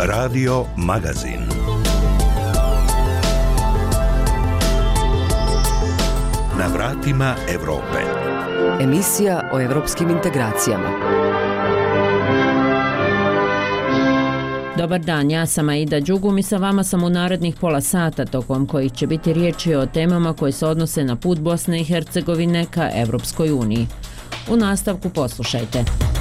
Radio Magazin. Na vratima Evrope. Emisija o evropskim integracijama. Dobar dan, ja sam Aida Đugum i sa vama sam u narednih pola sata tokom kojih će biti riječi o temama koje se odnose na put Bosne i Hercegovine ka Evropskoj uniji. U nastavku poslušajte.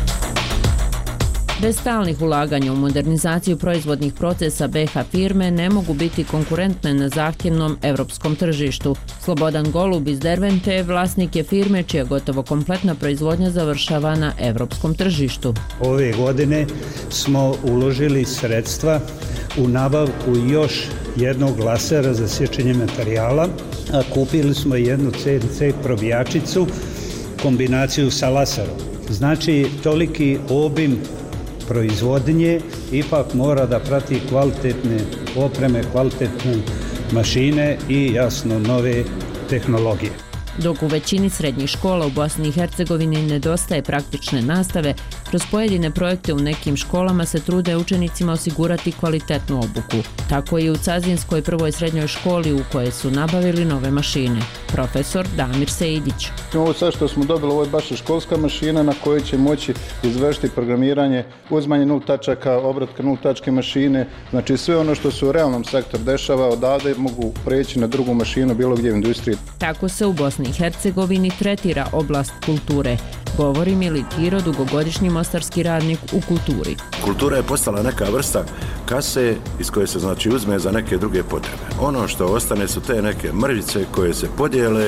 Bez stalnih ulaganja u modernizaciju proizvodnih procesa BiH firme ne mogu biti konkurentne na zahtjevnom evropskom tržištu. Slobodan Golub iz Dervente vlasnik je firme čija gotovo kompletna proizvodnja završava na evropskom tržištu. Ove godine smo uložili sredstva u nabavku još jednog lasera za sječenje materijala, a kupili smo jednu CNC probijačicu, kombinaciju sa laserom. Znači, toliki obim proizvodnje ipak mora da prati kvalitetne opreme, kvalitetne mašine i jasno nove tehnologije. Dok u većini srednjih škola u Bosni i Hercegovini nedostaje praktične nastave, kroz pojedine projekte u nekim školama se trude učenicima osigurati kvalitetnu obuku. Tako i u Cazinskoj prvoj srednjoj školi u kojoj su nabavili nove mašine. Profesor Damir Sejdić. Ovo sve što smo dobili, ovo je baš školska mašina na kojoj će moći izvršiti programiranje, uzmanje nul tačaka, obratka nul tačke mašine. Znači sve ono što se u realnom sektoru dešava odavde mogu preći na drugu mašinu bilo gdje u industriji. Tako se u Bosni i Hercegovini tretira oblast kulture, govori Mili Tiro, dugogodišnji mostarski radnik u kulturi. Kultura je postala neka vrsta kase iz koje se znači uzme za neke druge potrebe. Ono što ostane su te neke mrvice koje se podijele.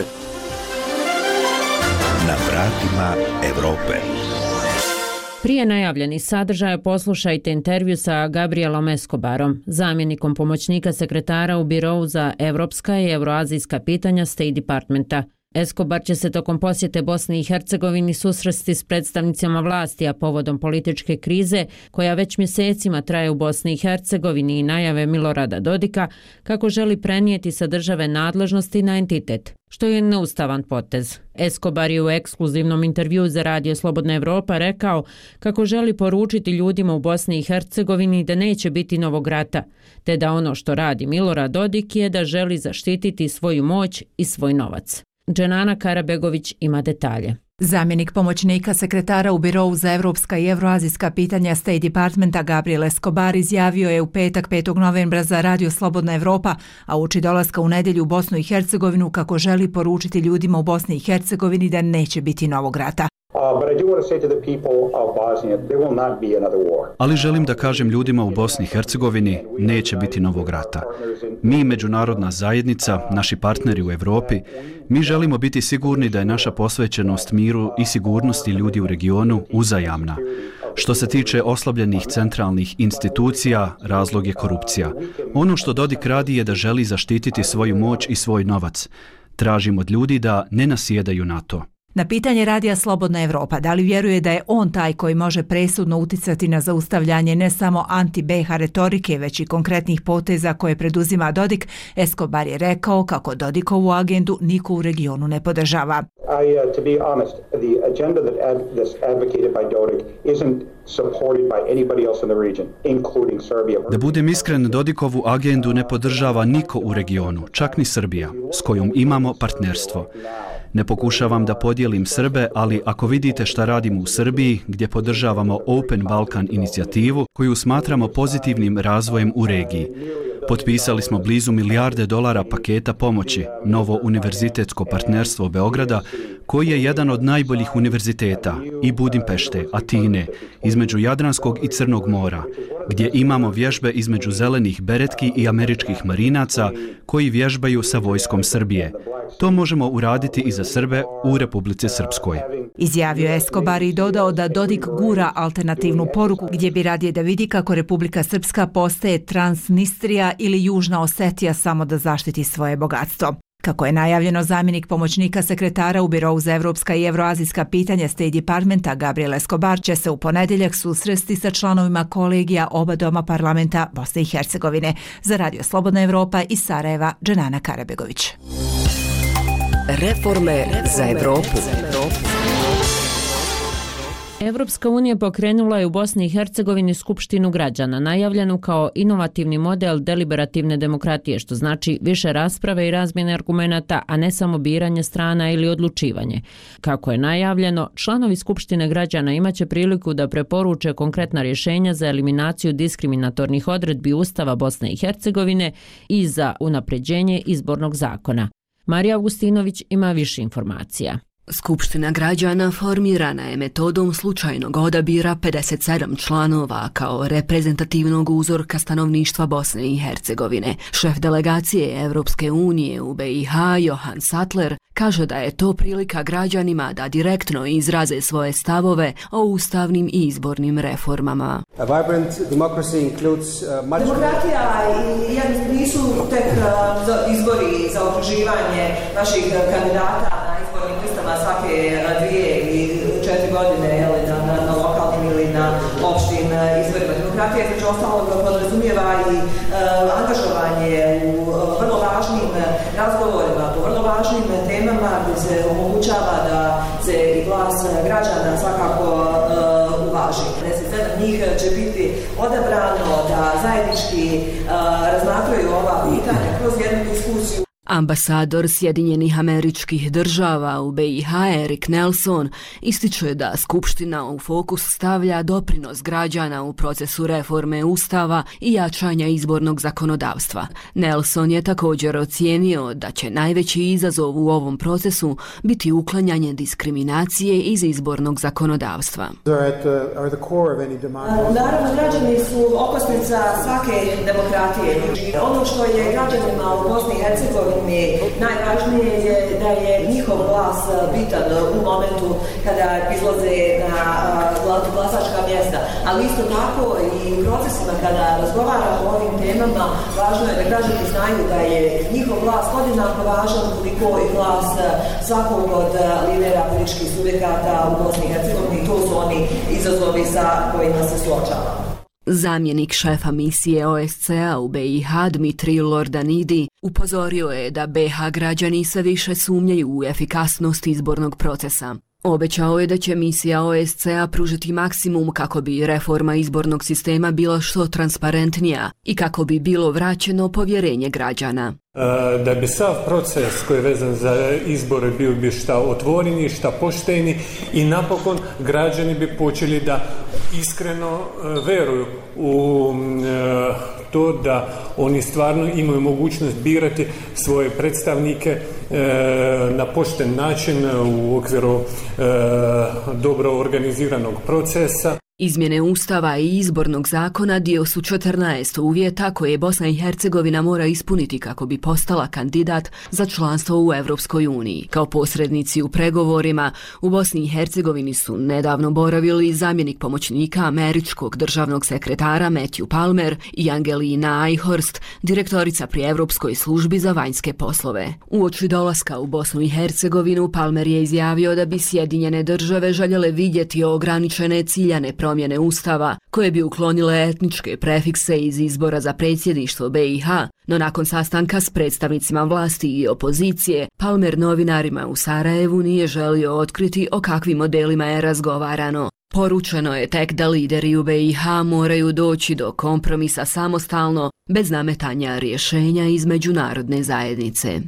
Na vratima Evrope. Prije najavljenih sadržaja poslušajte intervju sa Gabrielom Escobarom, zamjenikom pomoćnika sekretara u Birovu za evropska i euroazijska pitanja State Departmenta. Escobar će se tokom posjete Bosni i Hercegovini susresti s predstavnicima vlasti, a povodom političke krize koja već mjesecima traje u Bosni i Hercegovini i najave Milorada Dodika kako želi prenijeti sa države nadležnosti na entitet, što je neustavan potez. Escobar je u ekskluzivnom intervjuu za Radio Slobodna Evropa rekao kako želi poručiti ljudima u Bosni i Hercegovini da neće biti novog rata, te da ono što radi Milorad Dodik je da želi zaštititi svoju moć i svoj novac. Dženana Karabegović ima detalje. Zamjenik pomoćnika sekretara u Birovu za evropska i euroazijska pitanja State Departmenta Gabriel Escobar izjavio je u petak 5. novembra za Radio Slobodna Evropa, a uoči dolaska u nedjelju u Bosnu i Hercegovinu kako želi poručiti ljudima u Bosni i Hercegovini da neće biti novog rata. Ali želim da kažem ljudima u Bosni i Hercegovini neće biti novog rata. Mi, međunarodna zajednica, naši partneri u Europi, mi želimo biti sigurni da je naša posvećenost miru i sigurnosti ljudi u regionu uzajamna. Što se tiče oslabljenih centralnih institucija, razlog je korupcija. Ono što Dodik radi je da želi zaštititi svoju moć i svoj novac. Tražim od ljudi da ne nasjedaju na to. Na pitanje Radija Slobodna Evropa da li vjeruje da je on taj koji može presudno uticati na zaustavljanje ne samo anti-BiH retorike, već i konkretnih poteza koje preduzima Dodik, Escobar je rekao kako Dodikovu agendu niko u regionu ne podržava. To be honest, the agenda that's advocated by Dodik isn't supported by anybody else in the region, including Serbia. Da budem iskren, Dodikovu agendu ne podržava niko u regionu, čak ni Srbija, s kojom imamo partnerstvo. Ne pokušavam da podijelim Srbe, ali ako vidite šta radimo u Srbiji, gdje podržavamo Open Balkan inicijativu, koju smatramo pozitivnim razvojem u regiji. Potpisali smo blizu $1 milijarde paketa pomoći, novo univerzitetsko partnerstvo Beograda, koji je jedan od najboljih univerziteta, i Budimpešte, Atine, između Jadranskog i Crnog mora, gdje imamo vježbe između zelenih beretki i američkih marinaca koji vježbaju sa vojskom Srbije. To možemo uraditi i za Srbe u Republici Srpskoj. Izjavio Escobar i dodao da Dodik gura alternativnu poruku gdje bi radije da vidi kako Republika Srpska postaje Transnistrija ili Južna Osetija samo da zaštiti svoje bogatstvo. Kako je najavljeno, zamjenik pomoćnika sekretara u Birovu za evropska i euroazijska pitanja State Departmenta Gabriel Escobar će se u ponedjeljak susresti sa članovima kolegija oba doma parlamenta Bosne i Hercegovine. Za Radio Slobodna Evropa iz Sarajeva, Dženana Karabegović. Reforme za Evropu. Evropska unija pokrenula je u Bosni i Hercegovini Skupštinu građana, najavljenu kao inovativni model deliberativne demokratije, što znači više rasprave i razmjene argumenata, a ne samo biranje strana ili odlučivanje. Kako je najavljeno, članovi Skupštine građana imaće priliku da preporuče konkretna rješenja za eliminaciju diskriminatornih odredbi Ustava Bosne i Hercegovine i za unapređenje izbornog zakona. Marija Augustinović ima više informacija. Skupština građana formirana je metodom slučajnog odabira 57 članova kao reprezentativnog uzorka stanovništva Bosne i Hercegovine. Šef delegacije Evropske unije u BiH, Johan Sattler, kaže da je to prilika građanima da direktno izraze svoje stavove o ustavnim i izbornim reformama. Demokratija nisu tek izbori za okruživanje naših kandidata na izbornim listama svake 2 ili 4 godine na lokalnim ili na opštim izborima. Demokratija između ostalog podrazumijeva i angažovanje u vrlo važnim razgovorima, po vrlo važnim temama gdje se omogućava da se i glas građana svakako uvaži. 57 njih će biti odabrano da zajednički razmatraju ova pitanja kroz jednu diskusiju. Ambasador Sjedinjenih Američkih Država u BiH Erik Nelson ističe da Skupština u fokus stavlja doprinos građana u procesu reforme Ustava i jačanja izbornog zakonodavstva. Nelson je također ocijenio da će najveći izazov u ovom procesu biti uklanjanje diskriminacije iz izbornog zakonodavstva. Naravno, građani su okosnica svake demokratije. Ono što je građanima u Bosni i Hercegovini najvažnije je da je njihov glas bitan u momentu kada izlaze na glasačka mjesta, ali isto tako i u procesima kada razgovaramo o ovim temama, važno je da građani znaju da je njihov glas podjednako važan koliko i glas svakog od lidera političkih subjekata u Bosni i Hercegovini. To su oni izazovi sa kojima se suočavamo. Zamjenik šefa misije OSCE u BiH Dmitrij Lordanidi upozorio je da BiH građani sve više sumnjaju u efikasnost izbornog procesa. Obećao je da će misija OSCE pružiti maksimum kako bi reforma izbornog sistema bila što transparentnija i kako bi bilo vraćeno povjerenje građana. Da bi sav proces koji je vezan za izbore bio bi šta otvoreni, šta pošteni i napokon građani bi počeli da iskreno veruju u to da oni stvarno imaju mogućnost birati svoje predstavnike na pošten način u okviru dobro organiziranog procesa. Izmjene Ustava i izbornog zakona dio su 14 uvjeta koje Bosna i Hercegovina mora ispuniti kako bi postala kandidat za članstvo u Evropskoj uniji. Kao posrednici u pregovorima u Bosni i Hercegovini su nedavno boravili zamjenik pomoćnika američkog državnog sekretara Matthew Palmer i Angelina Eichhorst, direktorica pri Evropskoj službi za vanjske poslove. Uoči dolaska u Bosnu i Hercegovinu Palmer je izjavio da bi Sjedinjene države željele vidjeti ograničene ciljane promjene Ustava koje bi uklonile etničke prefikse iz izbora za predsjedništvo BiH, no nakon sastanka s predstavnicima vlasti i opozicije, Palmer novinarima u Sarajevu nije želio otkriti o kakvim modelima je razgovarano. Poručeno je tek da lideri u BiH moraju doći do kompromisa samostalno, bez nametanja rješenja iz međunarodne zajednice.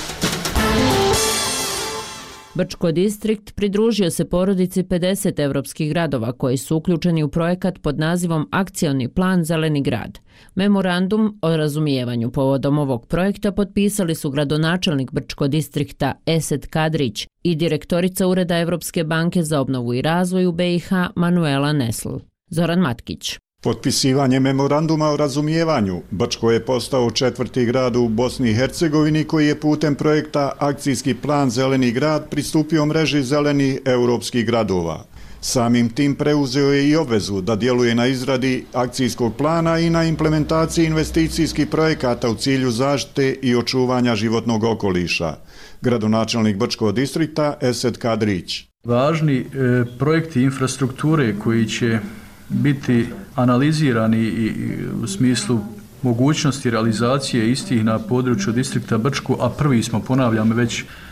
Brčko distrikt pridružio se porodici 50 evropskih gradova koji su uključeni u projekat pod nazivom Akcioni plan Zeleni grad. Memorandum o razumijevanju povodom ovog projekta potpisali su gradonačelnik Brčko distrikta Esed Kadrić i direktorica Ureda Evropske banke za obnovu i razvoj u BiH Manuela Nesl. Zoran Matkić. Potpisivanje memoranduma o razumijevanju, Brčko je postao 4. grad u Bosni i Hercegovini koji je putem projekta Akcijski plan Zeleni grad pristupio mreži zelenih europskih gradova. Samim tim preuzeo je i obvezu da djeluje na izradi akcijskog plana i na implementaciji investicijskih projekata u cilju zaštite i očuvanja životnog okoliša. Gradonačelnik Brčkog distrikta Esed Kadrić. Važni projekti infrastrukture koji će biti analizirani i u smislu mogućnosti realizacije istih na području distrikta Brčko, a prvi smo, ponavljam, već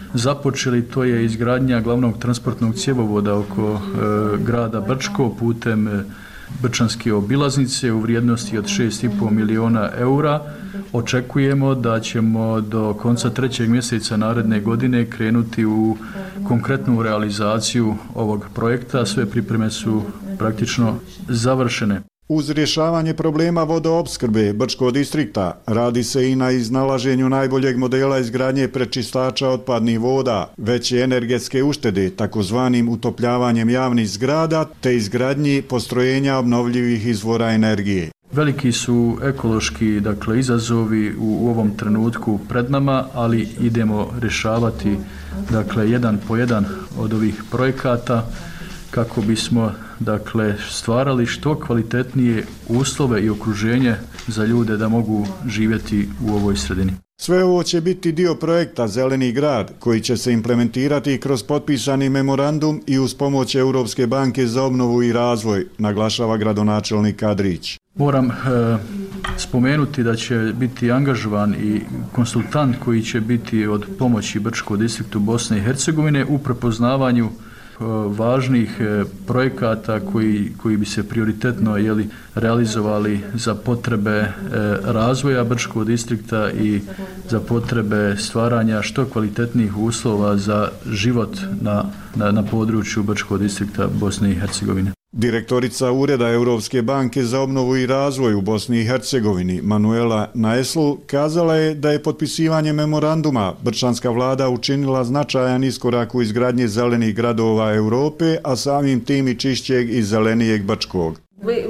započeli, to je izgradnja glavnog transportnog cjevovoda oko grada Brčko putem Brčanske obilaznice u vrijednosti od 6,5 miliona eura. Očekujemo da ćemo do konca 3. mjeseca naredne godine krenuti u konkretnu realizaciju ovog projekta. Sve pripreme su praktično završene. Uz rješavanje problema vodoopskrbe Brčkog distrikta radi se i na iznalaženju najboljeg modela izgradnje prečistača otpadnih voda, veće energetske uštede, takozvanim utopljavanjem javnih zgrada, te izgradnji postrojenja obnovljivih izvora energije. Veliki su ekološki izazovi u ovom trenutku pred nama, ali idemo rješavati jedan po jedan od ovih projekata kako bismo stvarali što kvalitetnije uslove i okruženje za ljude da mogu živjeti u ovoj sredini. Sve ovo će biti dio projekta Zeleni grad, koji će se implementirati kroz potpisani memorandum i uz pomoć Europske banke za obnovu i razvoj, naglašava gradonačelnik Kadrić. Moram spomenuti da će biti angažovan i konsultant koji će biti od pomoći Brčkom distriktu Bosne i Hercegovine u prepoznavanju važnih projekata koji bi se prioritetno realizovali za potrebe razvoja Brčkog distrikta i za potrebe stvaranja što kvalitetnijih uslova za život na području Brčkog distrikta Bosne i Hercegovine. Direktorica Ureda Europske banke za obnovu i razvoj u Bosni i Hercegovini, Manuela Naeslu, kazala je da je potpisivanje memoranduma brčanska vlada učinila značajan iskorak u izgradnji zelenih gradova Europe, a samim tim i čišćeg i zelenijeg Brčkog.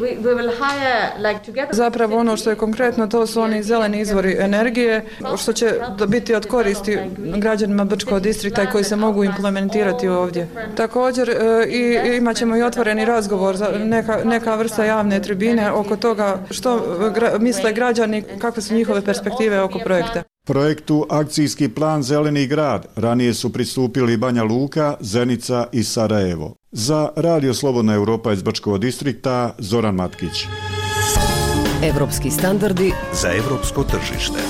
Zapravo ono što je konkretno, to su oni zeleni izvori energije, što će biti od koristi građanima Brčkog distrikta i koji se mogu implementirati ovdje. Također imat ćemo i otvoreni razgovor za neka vrsta javne tribine oko toga što misle građani, kakve su njihove perspektive oko projekta. Projektu Akcijski plan Zeleni grad ranije su pristupili Banja Luka, Zenica i Sarajevo. Za Radio Slobodna Europa iz Brčkog distrikta, Zoran Matkić. Evropski standardi za evropsko tržište.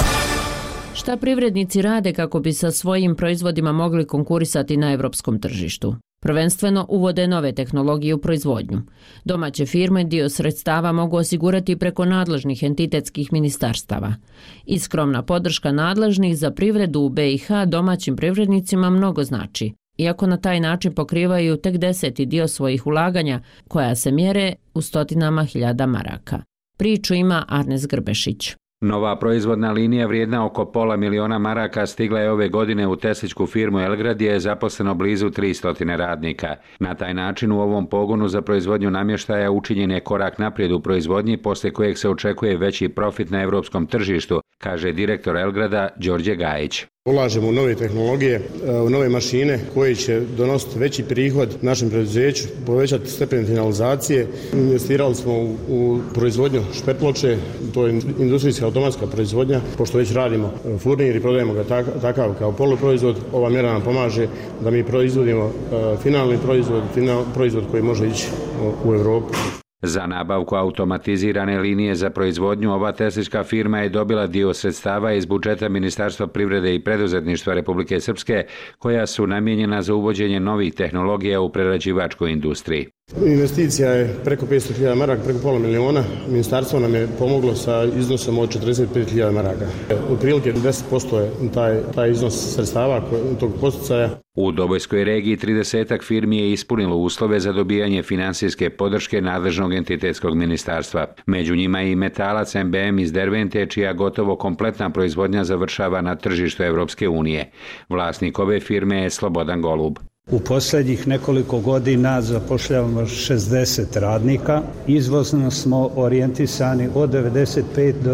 Šta privrednici rade kako bi sa svojim proizvodima mogli konkurisati na evropskom tržištu? Prvenstveno uvode nove tehnologije u proizvodnju. Domaće firme dio sredstava mogu osigurati preko nadležnih entitetskih ministarstava. I skromna podrška nadležnih za privredu u BiH domaćim privrednicima mnogo znači, iako na taj način pokrivaju tek 10. dio svojih ulaganja, koja se mjere u stotinama hiljada maraka. Priču ima Arnes Grbešić. Nova proizvodna linija vrijedna oko $500.000 maraka stigla je ove godine u tesličku firmu Elgrad gdje je zaposleno blizu 300 radnika. Na taj način u ovom pogonu za proizvodnju namještaja učinjen je korak naprijed u proizvodnji, poslije kojeg se očekuje veći profit na evropskom tržištu, kaže direktor Elgrada Đorđe Gajić. Ulažemo u nove tehnologije, u nove mašine koje će donositi veći prihod našem preduzeću, povećati stepen finalizacije. Investirali smo u proizvodnju špetloče, to je industrijska automatska proizvodnja, pošto već radimo furnir i prodajemo ga takav kao poluproizvod. Ova mjera nam pomaže da mi proizvodimo finalni proizvod koji može ići u Europu. Za nabavku automatizirane linije za proizvodnju ova teslička firma je dobila dio sredstava iz budžeta Ministarstva privrede i preduzetništva Republike Srpske, koja su namijenjena za uvođenje novih tehnologija u prerađivačkoj industriji. Investicija je preko 500.000 maraka, preko $500.000. Ministarstvo nam je pomoglo sa iznosom od 45.000 maraka. Otprilike 10% je taj iznos sredstava tog posticaja. U Dobojskoj regiji 30 firmi je ispunilo uslove za dobijanje finansijske podrške nadležnog entitetskog ministarstva. Među njima je i metalac MBM iz Dervente, čija gotovo kompletna proizvodnja završava na tržištu Evropske unije. Vlasnik ove firme je Slobodan Golub. U posljednjih nekoliko godina zapošljavamo 60 radnika. Izvozno smo orijentisani od 95 do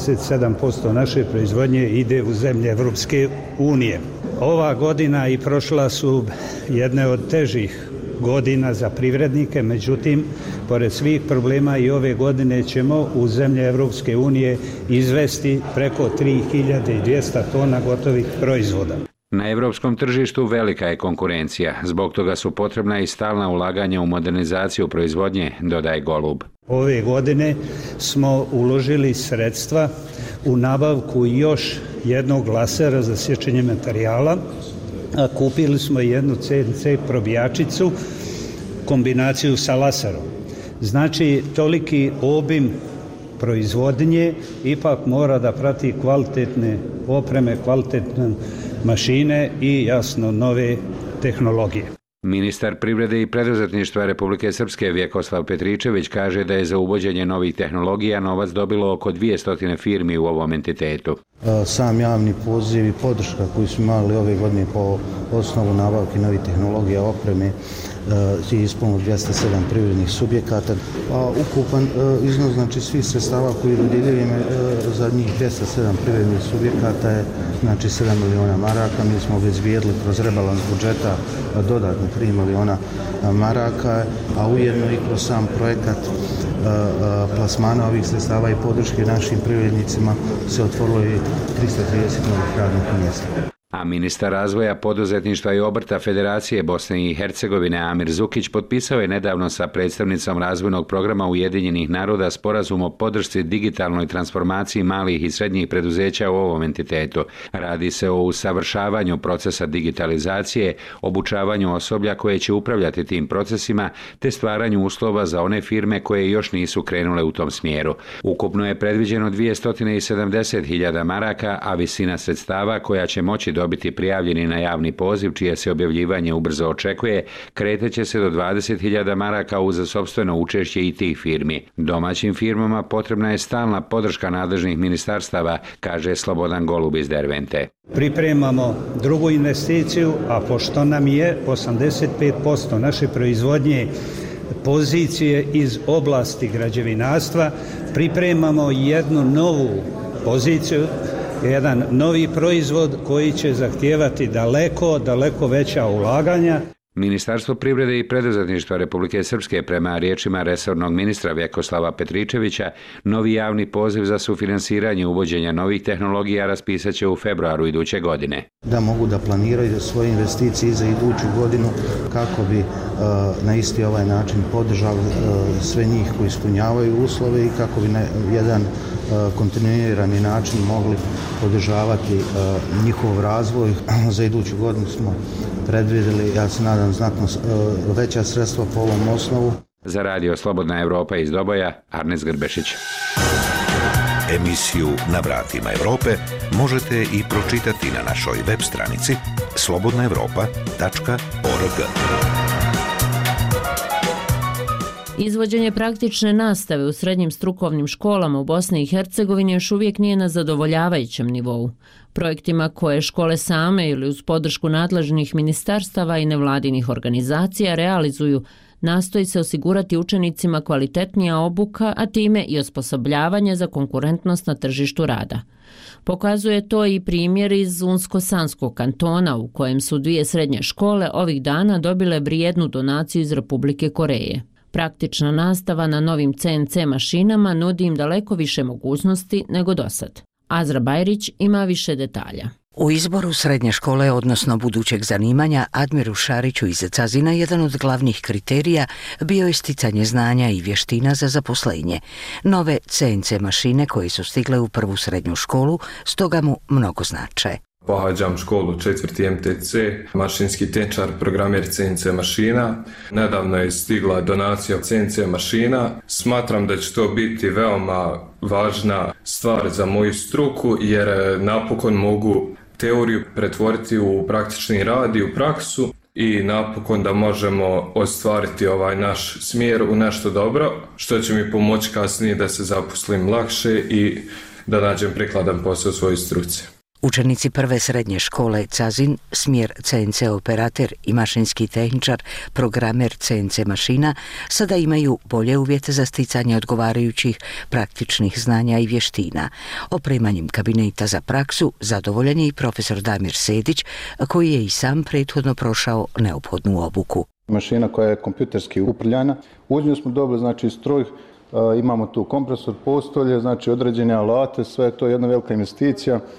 97% naše proizvodnje ide u zemlje Evropske unije. Ova godina i prošla su jedne od težih godina za privrednike, međutim, pored svih problema i ove godine ćemo u zemlje Evropske unije izvesti preko 3200 tona gotovih proizvoda. Na evropskom tržištu velika je konkurencija, zbog toga su potrebna i stalna ulaganja u modernizaciju proizvodnje, dodaje Golub. Ove godine smo uložili sredstva u nabavku još jednog lasera za sječenje materijala kupili smo jednu CNC probijačicu, kombinaciju sa laserom. Znači, toliki obim proizvodnje ipak mora da prati kvalitetne opreme, kvalitetne mašine i jasno nove tehnologije. Ministar privrede i preduzetništva Republike Srpske Vjekoslav Petričević kaže da je za uvođenje novih tehnologija novac dobilo oko 200 firmi u ovom entitetu. Sam javni poziv i podrška koju smo imali ove godine po osnovu nabavke novih tehnologija opreme je ispuno 207 privrednih subjekata, a ukupan iznos znači svih sredstava koji dodjeljujemo za njih 207 privrednih subjekata je znači 7 miliona maraka. Mi smo obezbijedili kroz rebalans budžeta dodatno 3 miliona maraka, a ujedno i kroz sam projekat plasmana ovih sredstava i podrške našim privrednicima se otvorilo i 330 novih radnih mjesta. A ministar razvoja, poduzetništva i obrta Federacije Bosne i Hercegovine Amir Zukić potpisao je nedavno sa predstavnicom razvojnog programa Ujedinjenih naroda sporazum o podršci digitalnoj transformaciji malih i srednjih preduzeća u ovom entitetu. Radi se o usavršavanju procesa digitalizacije, obučavanju osoblja koje će upravljati tim procesima, te stvaranju uslova za one firme koje još nisu krenule u tom smjeru. Ukupno je predviđeno 270.000 maraka, a visina sredstava koja će moći dobiti prijavljeni na javni poziv, čije se objavljivanje ubrzo očekuje, kreteće se do 20.000 maraka uz sopstveno učešće i tih firmi. Domaćim firmama potrebna je stalna podrška nadležnih ministarstava, kaže Slobodan Golub iz Dervente. Pripremamo drugu investiciju, a pošto nam je 85% naše proizvodnje pozicije iz oblasti građevinarstva, pripremamo jednu novu poziciju, jedan novi proizvod koji će zahtijevati daleko veća ulaganja. Ministarstvo privrede i preduzetništva Republike Srpske, prema riječima resornog ministra Vjekoslava Petričevića, novi javni poziv za sufinansiranje uvođenja novih tehnologija raspisat će u februaru iduće godine. Da mogu da planiraju svoje investicije za iduću godinu kako bi na isti ovaj način podržali sve njih koji ispunjavaju uslove i kako bi na jedan kontinuirani način mogli podržavati njihov razvoj. Za iduću godinu smo predvidjeli, ja se nadam, znatno veća sredstva po ovom osnovu. Za radio Slobodna Evropa iz Doboja, Arnes Grbešić. Emisiju Na vratima Evrope možete i pročitati na našoj web stranici slobodnaevropa.org. Izvođenje praktične nastave u srednjim strukovnim školama u Bosni i Hercegovini još uvijek nije na zadovoljavajućem nivou. Projektima koje škole same ili uz podršku nadležnih ministarstava i nevladinih organizacija realizuju, nastoji se osigurati učenicima kvalitetnija obuka, a time i osposobljavanje za konkurentnost na tržištu rada. Pokazuje to i primjer iz Unsko-Sanskog kantona u kojem su 2 srednje škole ovih dana dobile vrijednu donaciju iz Republike Koreje. Praktična nastava na novim CNC mašinama nudi im daleko više mogućnosti nego dosad. Azra Bajrić ima više detalja. U izboru srednje škole, odnosno budućeg zanimanja, Admiru Šariću iz Cazina jedan od glavnih kriterija bio je sticanje znanja i vještina za zaposlenje. Nove CNC mašine koje su stigle u prvu srednju školu, stoga mu mnogo znače. Pohađam školu 4. MTC, mašinski tehničar, programer CNC mašina. Nedavno je stigla donacija CNC mašina. Smatram da će to biti veoma važna stvar za moju struku jer napokon mogu teoriju pretvoriti u praktični rad i u praksu i napokon da možemo ostvariti ovaj naš smjer u nešto dobro, što će mi pomoći kasnije da se zaposlim lakše i da nađem prikladan posao u svojoj struci. Učenici prve srednje škole Cazin, smjer CNC operater i mašinski tehničar, programer CNC mašina, sada imaju bolje uvjete za sticanje odgovarajućih praktičnih znanja i vještina. Opremanjem kabineta za praksu zadovoljan je i profesor Damir Sedić, koji je i sam prethodno prošao neophodnu obuku. Mašina koja je kompjuterski upravljana, uz nju smo dobili znači stroj, imamo tu kompresor, postolje, znači određene alate, sve je to jedna velika investicija.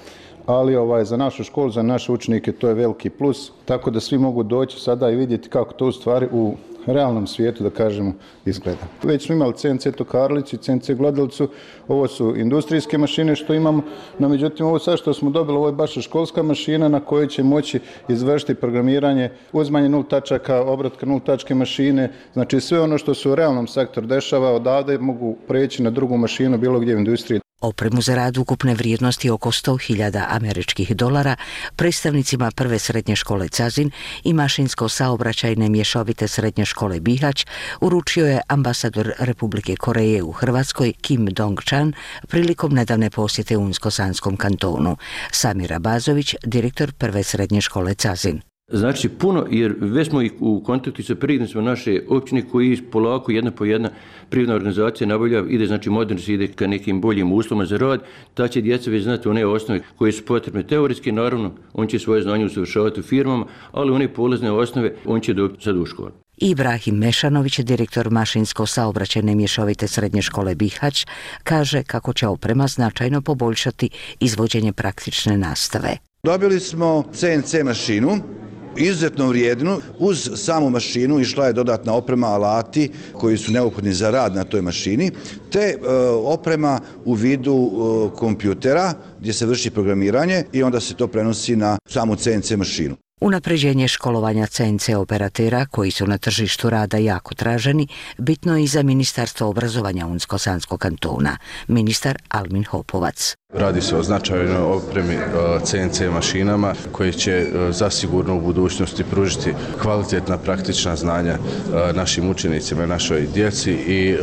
ali za našu školu, za naše učenike to je veliki plus, tako da svi mogu doći sada i vidjeti kako to u stvari u realnom svijetu, da kažemo, izgleda. Već smo imali CNC Tokarlicu i CNC Glodalicu, ovo su industrijske mašine što imamo, no međutim ovo sad što smo dobili, ovo je baš školska mašina na kojoj će moći izvršiti programiranje, uzmanje 0 tačaka, obratka 0 tačke mašine, znači sve ono što se u realnom sektoru dešava odavde mogu preći na drugu mašinu bilo gdje u industriji. Opremu za rad ukupne vrijednosti oko $100.000 američkih dolara predstavnicima prve srednje škole Cazin i mašinsko-saobraćajne mješovite srednje škole Bihać uručio je ambasador Republike Koreje u Hrvatskoj Kim Dong-chan prilikom nedavne posjete Unsko-Sanskom kantonu. Samir Abazović, direktor prve srednje škole Cazin. Znači puno, jer već smo ih u kontaktu sa privrednicima naše općine koji polako jedna po jedna privredna organizacija nabavlja, ide znači moderno se ide ka nekim boljim uslovima za rad, ta će djeca već znati one osnove koje su potrebne teoretski, naravno on će svoje znanje usavršavati u firmama, ali one polazne osnove on će dobiti sad u školu. Ibrahim Mešanović, direktor mašinsko-saobraćajne mješovite srednje škole Bihać, kaže kako će oprema značajno poboljšati izvođenje praktične nastave. Dobili smo CNC mašinu, izuzetno vrijednu. Uz samu mašinu išla je dodatna oprema, alati koji su neophodni za rad na toj mašini, te oprema u vidu kompjutera gdje se vrši programiranje i onda se to prenosi na samu CNC mašinu. Unapređenje školovanja CNC operatera, koji su na tržištu rada jako traženi, bitno je i za Ministarstvo obrazovanja Unsko-Sanskog kantona, ministar Almin Hopovac. Radi se o značajnoj opremi CNC mašinama koje će zasigurno u budućnosti pružiti kvalitetna praktična znanja našim učenicima i našoj djeci i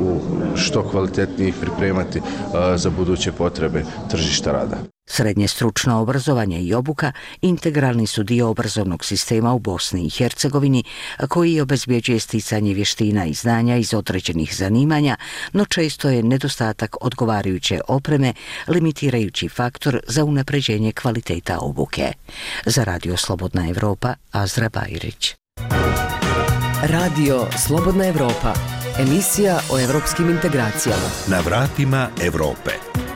što kvalitetnije ih pripremati za buduće potrebe tržišta rada. Srednje stručno obrazovanje i obuka integralni su dio obrazovnog sistema u Bosni i Hercegovini koji obezbjeđuje sticanje vještina i znanja iz određenih zanimanja, no često je nedostatak odgovarajuće opreme limitirajući faktor za unapređenje kvaliteta obuke. Za Radio Slobodna Evropa, Azra Bajrić. Radio Slobodna Evropa, emisija o evropskim integracijama. Na vratima Evrope.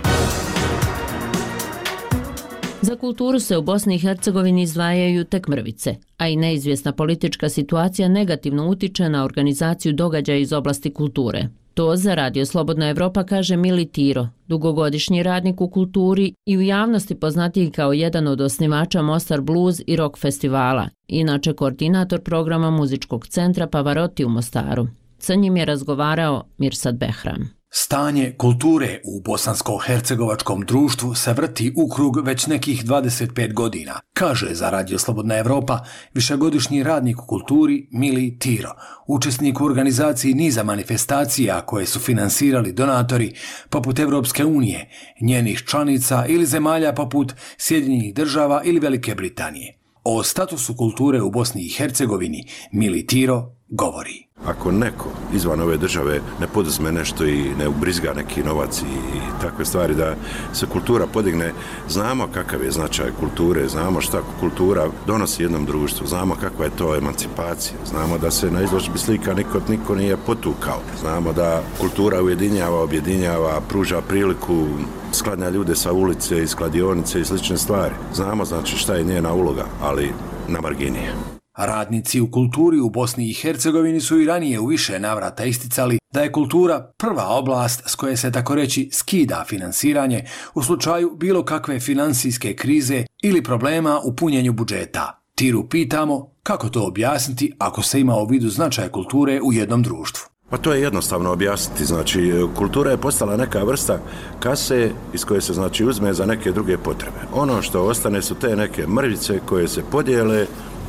Za kulturu se u Bosni i Hercegovini izdvajaju tek mrvice, a i neizvjesna politička situacija negativno utiče na organizaciju događaja iz oblasti kulture. To za Radio Slobodna Evropa kaže Mili Tiro, dugogodišnji radnik u kulturi i u javnosti poznatiji kao jedan od osnivača Mostar Blues i Rock festivala, inače koordinator programa muzičkog centra Pavarotti u Mostaru. Sa njim je razgovarao Mirsad Behram. Stanje kulture u bosansko-hercegovačkom društvu se vrti u krug već nekih 25 godina, kaže za Radio Slobodna Evropa višegodišnji radnik u kulturi Mili Tiro, učesnik u organizaciji niza manifestacija koje su finansirali donatori poput Evropske unije, njenih članica ili zemalja poput Sjedinjenih Država ili Velike Britanije. O statusu kulture u Bosni i Hercegovini Mili Tiro govori. Ako neko izvan ove države ne poduzme nešto i ne ubrizga neki novac i takve stvari da se kultura podigne, znamo kakav je značaj kulture, znamo šta kultura donosi jednom društvu, znamo kakva je to emancipacija, znamo da se na izložbi slika niko nije potukao, znamo da kultura ujedinjava, objedinjava, pruža priliku, sklanja ljude sa ulice i skladionice i slične stvari. Znamo znači šta je njena uloga, ali na margini. Radnici u kulturi u Bosni i Hercegovini su i ranije u više navrata isticali da je kultura prva oblast s koje se tako reći skida finansiranje u slučaju bilo kakve financijske krize ili problema u punjenju budžeta. Tiru pitamo kako to objasniti ako se ima u vidu značaj kulture u jednom društvu. Pa to je jednostavno objasniti, znači kultura je postala neka vrsta kase iz koje se znači uzme za neke druge potrebe. Ono što ostane su te neke mrvice koje se podijele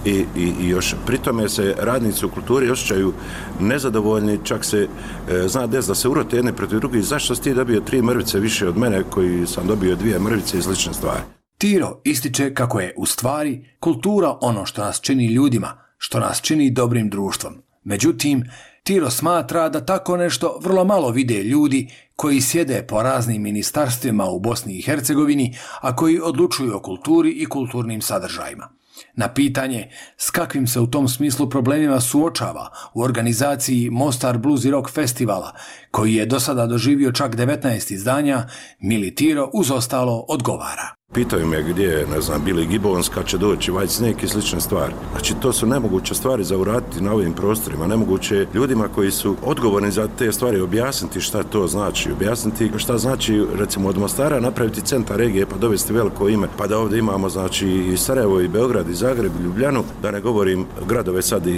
i još pri tome se radnici u kulturi osjećaju nezadovoljni, čak se zna des da se urote jedne protiv drugih, zašto si ti dobio 3 mrvice više od mene koji sam dobio 2 mrvice i slične stvari. Tiro ističe kako je u stvari kultura ono što nas čini ljudima, što nas čini dobrim društvom. Međutim, Tiro smatra da tako nešto vrlo malo vide ljudi koji sjede po raznim ministarstvima u Bosni i Hercegovini, a koji odlučuju o kulturi i kulturnim sadržajima. Na pitanje s kakvim se u tom smislu problemima suočava u organizaciji Mostar Blues i Rock festivala, koji je do sada doživio čak 19 izdanja, Mili Tiro uz ostalo odgovara. Pitaju me gdje je, ne znam, Billy Gibbons, kad će doći Whitesnake i slične stvari. Znači, to su nemoguće stvari za uraditi na ovim prostorima. Nemoguće ljudima koji su odgovorni za te stvari objasniti šta to znači. Objasniti šta znači, recimo, od Mostara napraviti centar regije pa dovesti veliko ime. Pa da ovdje imamo, znači, i Sarajevo, i Beograd, i Zagreb, i Ljubljanu. Da ne govorim gradove sad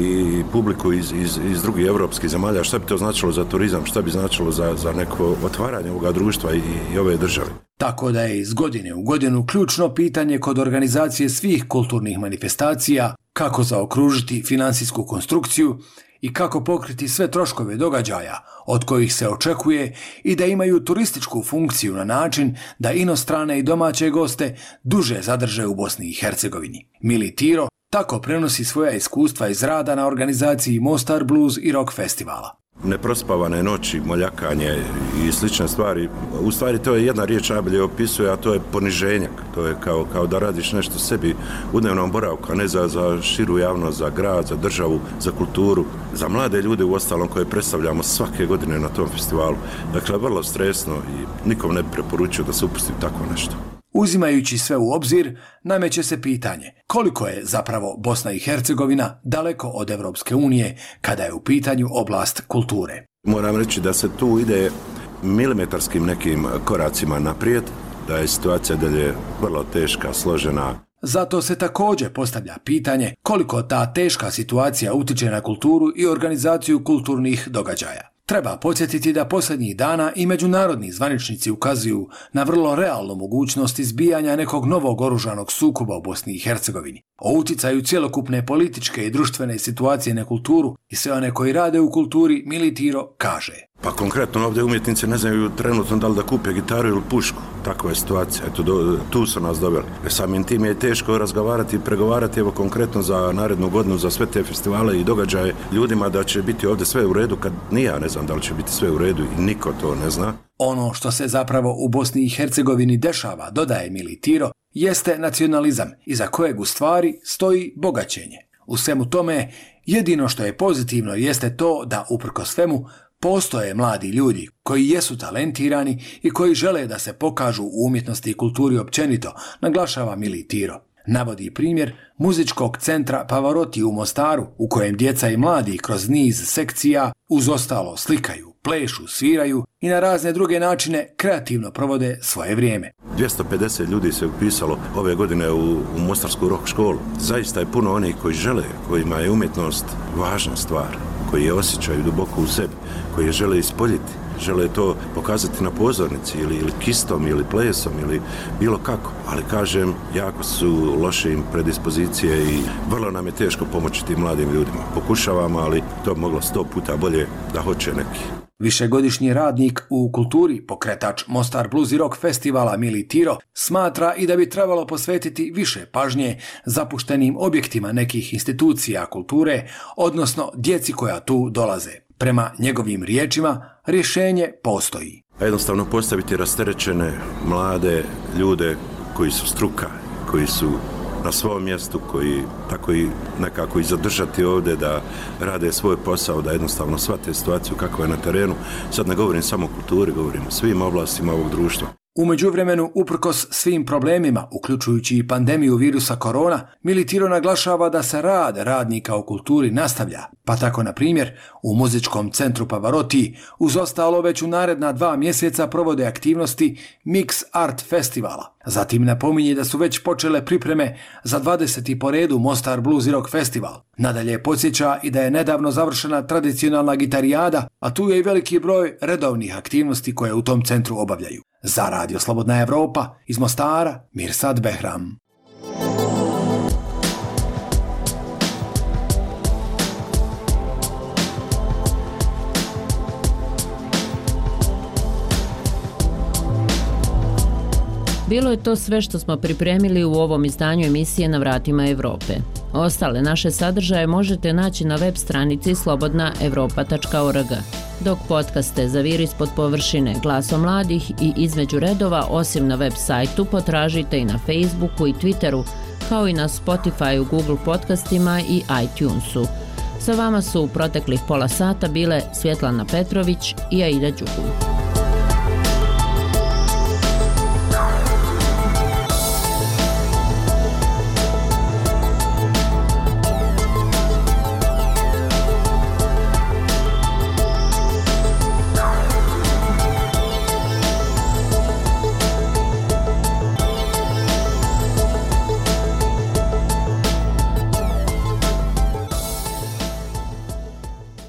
i publiku iz drugih evropskih zemalja. Šta bi to značilo za turizam? Šta bi značilo za neko otvaranje ovoga društva i ove države? Tako da je iz godine u godinu ključno pitanje kod organizacije svih kulturnih manifestacija kako zaokružiti finansijsku konstrukciju i kako pokriti sve troškove događaja od kojih se očekuje i da imaju turističku funkciju na način da inostrane i domaće goste duže zadrže u Bosni i Hercegovini. Mili Tiro tako prenosi svoja iskustva iz rada na organizaciji Mostar Blues i Rock festivala. Neprospavane noći, moljakanje i slične stvari. U stvari to je jedna riječ najbolje opisuje, a to je poniženjak. To je kao da radiš nešto sebi u dnevnom boravku, a ne za širu javnost, za grad, za državu, za kulturu, za mlade ljude u ostalom koje predstavljamo svake godine na tom festivalu. Dakle, vrlo stresno i nikom ne preporučio da se upusti tako nešto. Uzimajući sve u obzir, nameće se pitanje koliko je zapravo Bosna i Hercegovina daleko od Evropske unije kada je u pitanju oblast kulture. Moram reći da se tu ide milimetarskim nekim koracima naprijed, da je situacija dalje vrlo teška, složena. Zato se također postavlja pitanje koliko ta teška situacija utiče na kulturu i organizaciju kulturnih događaja. Treba podsjetiti da posljednjih dana i međunarodni zvaničnici ukazuju na vrlo realnu mogućnost izbijanja nekog novog oružanog sukoba u Bosni i Hercegovini. O uticaju cjelokupne političke i društvene situacije na kulturu i sve one koji rade u kulturi Mili Tiro kaže. Pa konkretno ovdje umjetnici ne znaju trenutno da li da kupe gitaru ili pušku. Takva je situacija. Eto, tu su nas doveli. Samim tim je teško razgovarati i pregovarati evo konkretno za narednu godinu, za sve te festivale i događaje ljudima da će biti ovdje sve u redu, kad ni ja ne znam da li će biti sve u redu i niko to ne zna. Ono što se zapravo u Bosni i Hercegovini dešava, dodaje Mili Tiro, jeste nacionalizam iza kojeg u stvari stoji bogaćenje. U svemu tome, jedino što je pozitivno jeste to da uprkos svemu postoje mladi ljudi koji jesu talentirani i koji žele da se pokažu u umjetnosti i kulturi općenito, naglašava Mili Tiro. Navodi primjer muzičkog centra Pavarotti u Mostaru, u kojem djeca i mladi kroz niz sekcija uz ostalo slikaju, plešu, sviraju i na razne druge načine kreativno provode svoje vrijeme. 250 ljudi se upisalo ove godine u Mostarsku rock školu. Zaista je puno onih koji žele, kojima je umjetnost važna stvar, koji je osjećaju duboko u sebi, koji je žele ispoljiti, žele to pokazati na pozornici ili kistom ili plesom ili bilo kako. Ali kažem, jako su loše im predispozicije i vrlo nam je teško pomoći tim mladim ljudima. Pokušavamo, ali to bi moglo 100 puta bolje da hoće neki. Višegodišnji radnik u kulturi, pokretač Mostar Blues i Rock festivala Mili Tiro, smatra i da bi trebalo posvetiti više pažnje zapuštenim objektima nekih institucija kulture, odnosno djeci koja tu dolaze. Prema njegovim riječima, rješenje postoji. Jednostavno postaviti rasterećene mlade ljude koji su struka, koji su na svom mjestu, koji tako i nekako i zadržati ovdje da rade svoj posao, da jednostavno shvate situaciju kakva je na terenu. Sad ne govorim samo o kulturi, govorim o svim oblastima ovog društva. U međuvremenu, uprkos svim problemima, uključujući i pandemiju virusa korona, Mili Tiro naglašava da se rad radnika u kulturi nastavlja, pa tako, na primjer, u muzičkom centru Pavarotti uz ostalo već u naredna 2 mjeseca provode aktivnosti Mix Art Festivala. Zatim napominje da su već počele pripreme za 20. po redu Mostar Blues i Rock Festival. Nadalje podsjeća i da je nedavno završena tradicionalna gitarijada, a tu je i veliki broj redovnih aktivnosti koje u tom centru obavljaju. Za Radio Slobodna Evropa, iz Mostara, Mirsad Behram. Bilo je to sve što smo pripremili u ovom izdanju emisije Na vratima Evrope. Ostale naše sadržaje možete naći na web stranici slobodnaevropa.org. Dok podcaste Zavir ispod površine, Glasom mladih i Između redova, osim na web sajtu, potražite i na Facebooku i Twitteru, kao i na Spotifyu, Google podcastima i iTunesu. Sa vama su u proteklih pola sata bile Svjetlana Petrović i Aida Đugu.